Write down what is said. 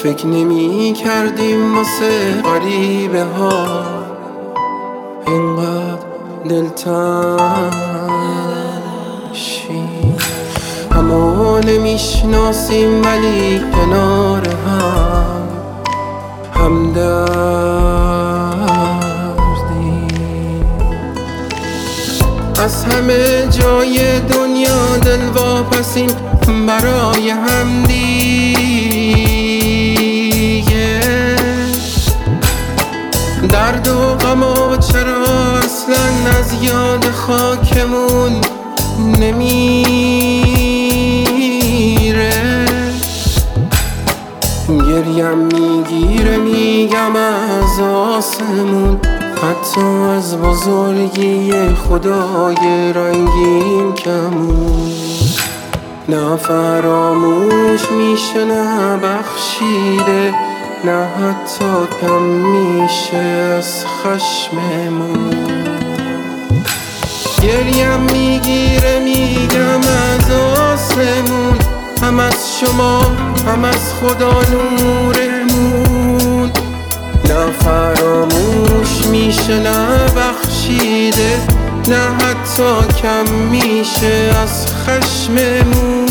فکر نمی کردیم واسه غریبه ها اینقدر دلتنگشیم. همو نمیشناسیم ولی کنار همدردیم. از همه جای دنیا دل واپسیم برای همدیگه. درد و غم چرا اصلا از یاد خاکمون نمیره. گریم میگیره میگم از آسمون، حتی از بزرگی خدای رنگین کمون. نه فراموش میشه نه بخشیده، نه حتی کم میشه از خشممون. گریم میگیره میگم از آسمون، هم از شما هم از خدا نورمون. نه فراموش میشه نه بخشیده، نه حتی کم میشه از خشممون.